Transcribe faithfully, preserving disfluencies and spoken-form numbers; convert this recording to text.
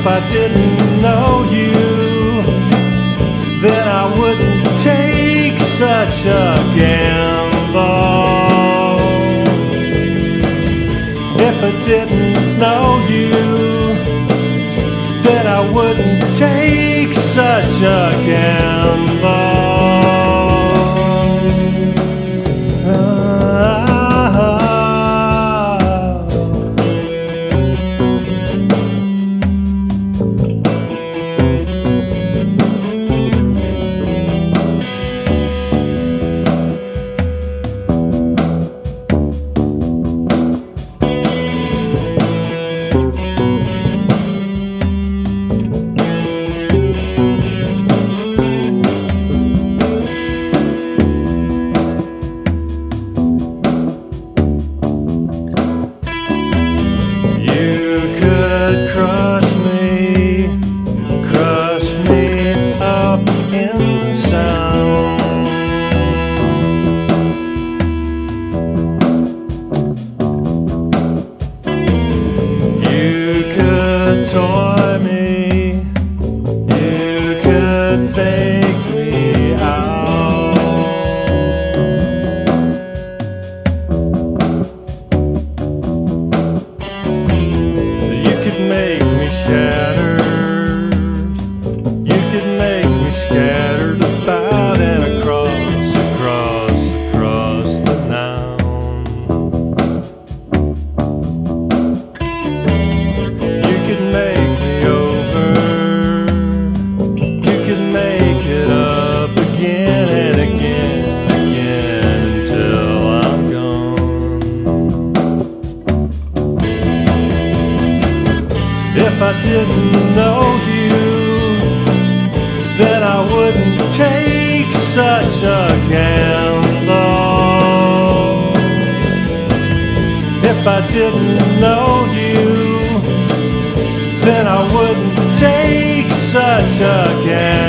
If I didn't know you, then I wouldn't take such a gamble. If I didn't know you, then I wouldn't take such a gamble. Crush me, crush me up in sound. You could toy me, you could fake me out. Make me shattered, you could make me scattered about and across, across, across the now. You could make me over, you could make it up again and again, again until I'm gone. If I didn't know you, then I wouldn't take such a gamble. If I didn't know you, then I wouldn't take such a gamble.